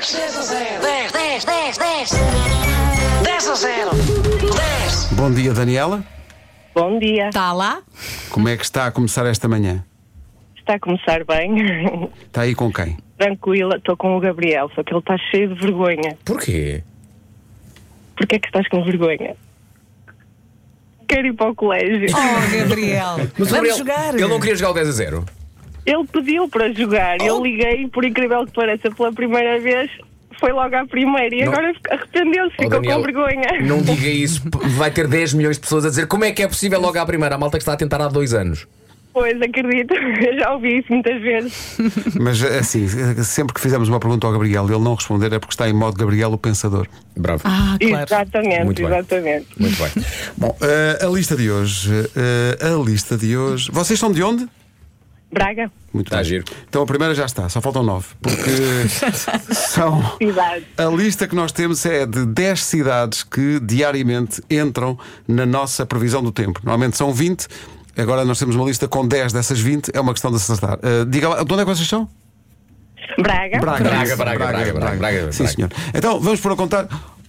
10 a 0. 10, 10, 10, 10. 10 a 0. 10. Bom dia, Daniela. Bom dia. Está lá? Como é que está a começar esta manhã? Está a começar bem. Está aí com quem? Tranquila, estou com o Gabriel, só que ele está cheio de vergonha. Porquê? Porquê é que estás com vergonha? Quero ir para o colégio. Oh, Gabriel. Mas o Vamos Gabriel, jogar. Ele não queria jogar o 10 a 0. Ele pediu para jogar, eu liguei, por incrível que pareça, pela primeira vez, foi logo à primeira e Não. agora arrependeu-se, ficou Daniel, com vergonha. Não diga isso, vai ter 10 milhões de pessoas a dizer como é que é possível logo à primeira. A malta que está a tentar há 2 anos. Pois, acredito, eu já ouvi isso muitas vezes. Mas assim, sempre que fizemos uma pergunta ao Gabriel e ele não responder é porque está em modo Gabriel o Pensador. Bravo. Ah, claro. Exatamente, Muito bem. exatamente. Muito bem. Bom, a lista de hoje. Vocês são de onde? Braga, Muito Está bem. giro. Então a primeira já está, só faltam 9. Porque são. cidade. A lista que nós temos é de 10 cidades que diariamente entram na nossa previsão do tempo. Normalmente são 20, agora nós temos uma lista com 10 dessas 20, é uma questão de acertar. Diga lá, de onde é que vocês são? Braga. Braga. Sim, senhor. Então vamos por a contar.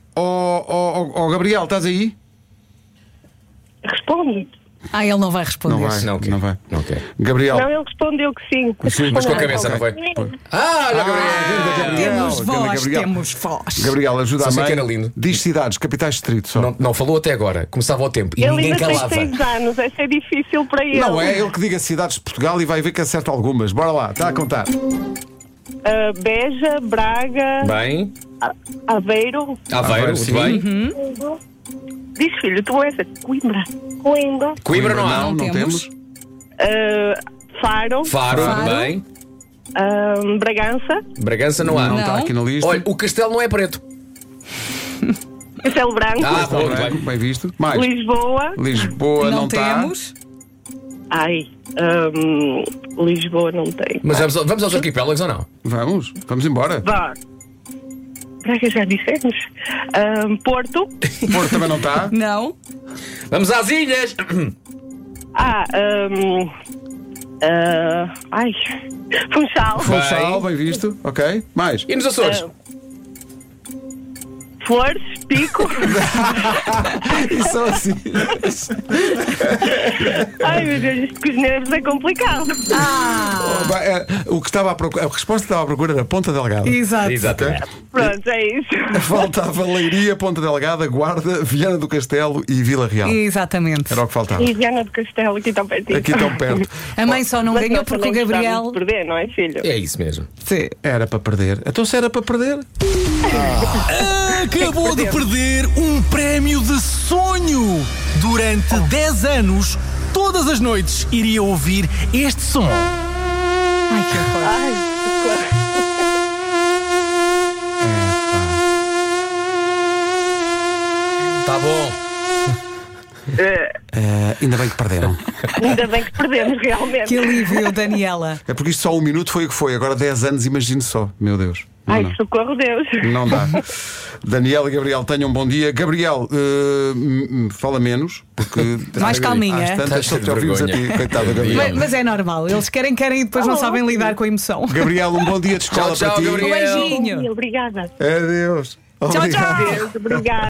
Gabriel, estás aí? Responde. Ah, ele não vai responder. Não vai. Não, ok. Não vai. Não quer. Gabriel. Não, ele respondeu que sim. Sim, Mas com a cabeça, não foi? Ah, olha, Gabriel. Temos voz, Gabriel. temos voz. Gabriel, ajuda Só a sei mãe. que era lindo. Diz cidades, capitais de distrito só. Não falou até agora. Começava o tempo e Ele ninguém ainda tem calava. 6 anos, vai ser difícil para ele. Não é ele que diga cidades de Portugal e vai ver que acerta algumas. Bora lá, está a contar. Beja, Braga, Bem, Aveiro. Aveiro, muito sim. bem. Diz, filho, tu és Coimbra. Coimbra. Coimbra não há. Não temos. temos. Faro. Faro, Faro. bem. Bragança. Bragança não há. Não está aqui na lista. Olha, o castelo não é preto. Castelo Branco. Ah, bom, muito Bem, bem. bem visto. Mais. Lisboa. Lisboa não Não está. temos. Ai, Lisboa não tem. Mas vamos aos arquipélagos ou não? Vamos embora. Vá. Braga já dissemos. Porto. Porto também não está. Não. Vamos às ilhas. Ai. Funchal. Funchal, bem visto. Ok. Mais. E nos Açores? Flores. Pico. E só assim. Ai, meu Deus, isto com os nervos é complicado. O que estava à procura, a resposta que estava à procura era Ponta Delgada. Exato. Exatamente. Pronto, é isso. Faltava Leiria, Ponta Delgada, Guarda, Viana do Castelo e Vila Real. Exatamente. Era o que faltava. E Viana do Castelo, aqui tão pertinho. Aqui tão perto. A mãe só não Mas ganhou nós porque o também Gabriel. gostávamos de perder, não é, filho? É isso mesmo. Sim. Era para perder. Então se era para perder. Acabou de perder um prémio de sonho. Durante 10 anos, todas as noites iria ouvir este som. Ai, que horror. Ai, Tá bom. Ainda bem que perderam. ainda bem que perdemos, realmente. Que alívio, Daniela. É porque isto só 1 minuto foi o que foi. Agora 10 anos, imagine só. Meu Deus. Ai, Não, socorro Deus. não dá. Daniel e Gabriel, tenham um bom dia. Gabriel, fala menos, porque Mais calminha. às tantas Estás só de te ouvimos a ti. vergonha. Coitado, Gabriel. Mas é normal. Eles querem e depois não sabem lidar com a emoção. Gabriel, um bom dia de escola Tchau, para ti. Gabriel. Um beijinho. Obrigada. Adeus. Tchau, Obrigado. tchau. Deus, obrigada.